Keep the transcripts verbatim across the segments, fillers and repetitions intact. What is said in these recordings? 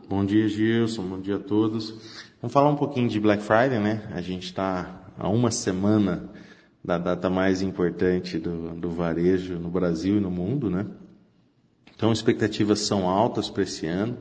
Bom dia, Gilson. Bom dia a todos. Vamos falar um pouquinho de Black Friday, né? A gente está há uma semana da data mais importante do, do varejo no Brasil e no mundo, né? Então, expectativas são altas para esse ano.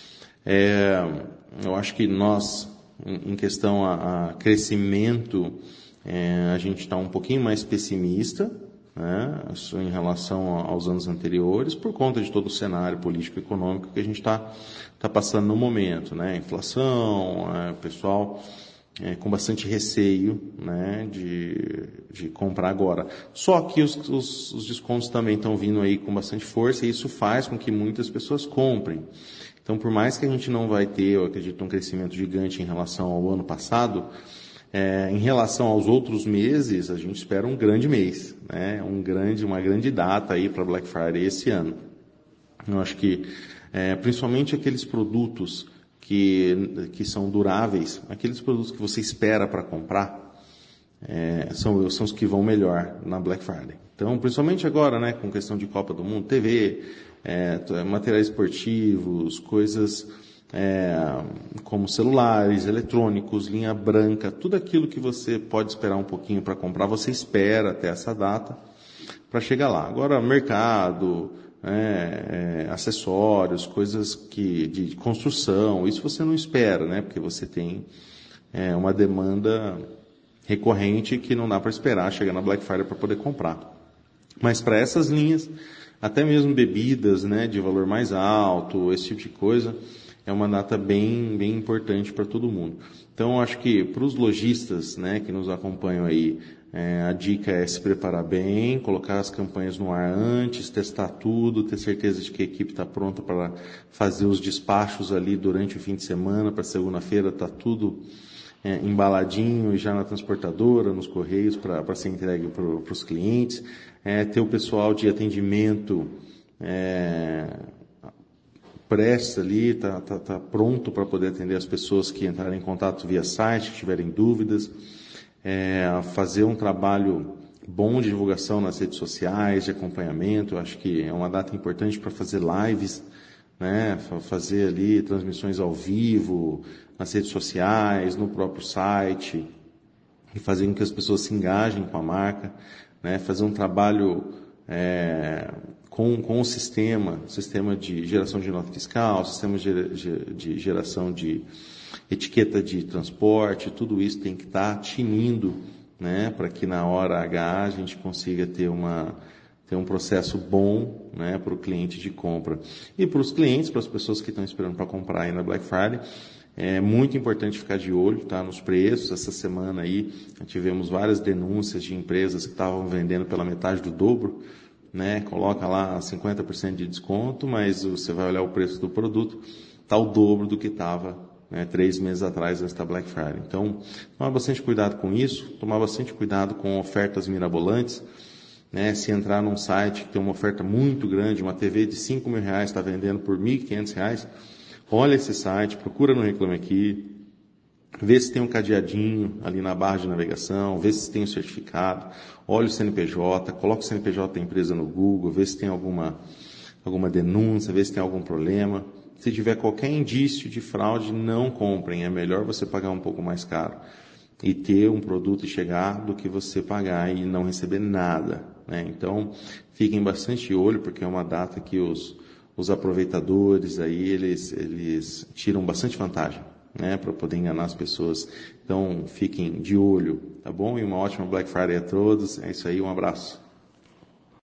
É, eu acho que nós, em questão a, a crescimento, é, a gente está um pouquinho mais pessimista, né, em relação aos anos anteriores, por conta de todo o cenário político e econômico que a gente está tá passando no momento, né? Inflação, é, pessoal é, com bastante receio, né, de, de comprar agora. Só que os, os, os descontos também estão vindo aí com bastante força e isso faz com que muitas pessoas comprem. Então, por mais que a gente não vai ter, eu acredito, um crescimento gigante em relação ao ano passado, É, em relação aos outros meses, a gente espera um grande mês, né? um grande, uma grande data aí para Black Friday esse ano. Eu acho que, é, principalmente aqueles produtos que, que são duráveis, aqueles produtos que você espera para comprar, é, são, são os que vão melhor na Black Friday. Então, principalmente agora, né, com questão de Copa do Mundo, T V, é, materiais esportivos, coisas... É, como celulares, eletrônicos, linha branca, tudo aquilo que você pode esperar um pouquinho para comprar, você espera até essa data para chegar lá. Agora, mercado, é, é, acessórios, coisas que, de construção, isso você não espera, né? Porque você tem é, uma demanda recorrente que não dá para esperar chegar na Black Friday para poder comprar. Mas para essas linhas, até mesmo bebidas, né, de valor mais alto, esse tipo de coisa, é uma data bem, bem importante para todo mundo. Então, acho que para os lojistas, né, que nos acompanham aí, é, a dica é se preparar bem, colocar as campanhas no ar antes, testar tudo, ter certeza de que a equipe está pronta para fazer os despachos ali durante o fim de semana, para segunda-feira está tudo é, embaladinho e já na transportadora, nos correios, para ser entregue para os clientes. É, ter o pessoal de atendimento... É, prestes ali, está tá, tá pronto para poder atender as pessoas que entrarem em contato via site, que tiverem dúvidas, é, fazer um trabalho bom de divulgação nas redes sociais, de acompanhamento. Eu acho que é uma data importante para fazer lives, né, fazer ali transmissões ao vivo, nas redes sociais, no próprio site, e fazer com que as pessoas se engajem com a marca, né, fazer um trabalho... É, Com, com o sistema, sistema de geração de nota fiscal, sistema de, de, de geração de etiqueta de transporte, tudo isso tem que estar tinindo, né, para que na hora H a gente consiga ter, uma, ter um processo bom, né, para o cliente de compra. E para os clientes, para as pessoas que estão esperando para comprar aí na Black Friday, é muito importante ficar de olho, tá, nos preços. Essa semana aí tivemos várias denúncias de empresas que estavam vendendo pela metade do dobro, né, coloca lá cinquenta por cento de desconto, mas você vai olhar o preço do produto, está o dobro do que estava, né, três meses atrás antes da Black Friday. Então, tomar bastante cuidado com isso, tomar bastante cuidado com ofertas mirabolantes, né, se entrar num site que tem uma oferta muito grande, uma T V de cinco mil reais está vendendo por mil e quinhentos reais, olha esse site, procura no Reclame Aqui, vê se tem um cadeadinho ali na barra de navegação, vê se tem o certificado, olha o C N P J, coloca o C N P J da empresa no Google, vê se tem alguma, alguma denúncia, vê se tem algum problema. Se tiver qualquer indício de fraude, não comprem. É melhor você pagar um pouco mais caro e ter um produto e chegar do que você pagar e não receber nada, né? Então, fiquem bastante de olho, porque é uma data que os, os aproveitadores aí, eles, eles tiram bastante vantagem, né, para poder enganar as pessoas. Então, fiquem de olho, tá bom? E uma ótima Black Friday a todos. É isso aí, um abraço.